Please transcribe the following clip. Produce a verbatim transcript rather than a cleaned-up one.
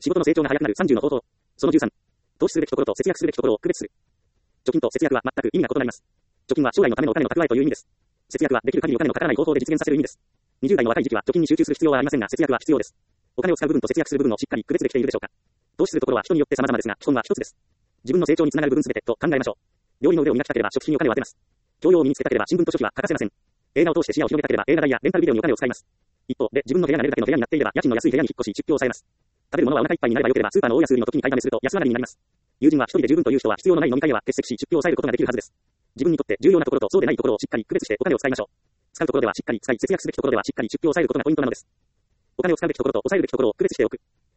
仕事の成長が早くなるさんじゅうの方法。そのじゅうさん。投資するべきところと節約するべきところを区別する。貯金と節約は全く意味が異なります。貯金は将来のためのお金の蓄えという意味です。節約はできる限りお金のかからない方法で実現させる意味です。にじゅう代の若い時期は貯金に集中する必要はありませんが、節約は必要です。お金を使う部分と節約する部分をしっかり区別できているでしょうか。投資するところは人によって様々ですが、基本は一つです。自分の成長につながる部分すべてと考えましょう。料理の腕を磨きたければ食費にお金を当てます。教養を身につけたければ新聞と書籍は欠かせません。映画を通して視野を広げたければ映画代やレンタルビデオにお金を使います。一方で自分の部屋が寝るだけの部屋になっていれば家賃の安い部屋に引っ越し出費を抑えます。食べるものはお腹いっぱいになればよければスーパーの大安売りの時に買いだめすると安上がりになります。友人は一人で十分という人は必要のない飲み会では欠席し出費を抑えることができるはずです。自分にとって重要なところとそうでないところをしっかり区別してお金を使いましょう。使うところではしっかり使い、節約すべきところではしっかり出費を抑えることがポイントなのです。お金を使うべきところと抑えるべきところを区別しておく。